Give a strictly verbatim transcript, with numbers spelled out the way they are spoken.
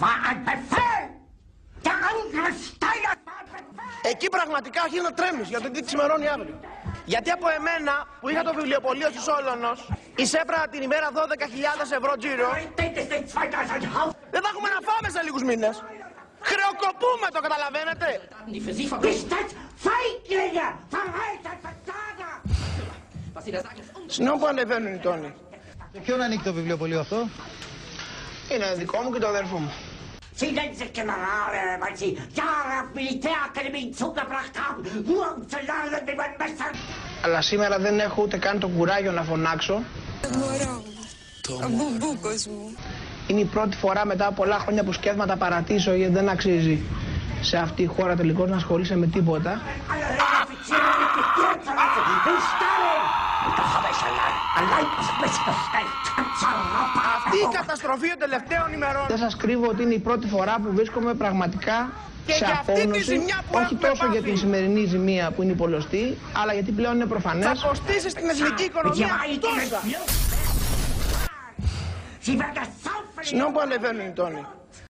Εκεί πραγματικά αρχίζει να τρέμεις για το τι ξημερώνει αύριο. Γιατί από εμένα που είχα το βιβλιοπωλείο στη Σόλωνος εισέπρανα την ημέρα δώδεκα χιλιάδες ευρώ τζίρο. Δεν θα έχουμε να φάμε σε λίγους μήνες. Χρεοκοπούμε, το καταλαβαίνετε. Συγγνώμη που ανεβαίνουν οι τόνοι. Σε ποιον ανήκει το βιβλιοπωλείο αυτό? Είναι δικό μου και το αδέρφο μου. Sie nennen sich Generale, weil sie Jahre auf Militärakademien zugebracht haben, nur um zu lernen, wie man Messer... Αλλά σήμερα δεν έχω ούτε καν το κουράγιο να φωνάξω. Ο μπουμπούκος μου. Είναι η πρώτη φορά μετά από πολλά χρόνια που σκέφτομαι να τα παρατήσω, γιατί δεν αξίζει σε αυτή η χώρα τελικώς να ασχολείσαι με τίποτα. Αυτή η καταστροφή των τελευταίων ημερών. Δεν σας κρύβω ότι είναι η πρώτη φορά που βρίσκομαι πραγματικά και σε απόγνωση, όχι τόσο για την σημερινή ζημία που είναι υπολωστή, αλλά γιατί πλέον είναι προφανές. Θα κοστίσει στην εθνική οικονομία τόσα. Συγγνώμη που ανεβαίνουν οι τόνοι.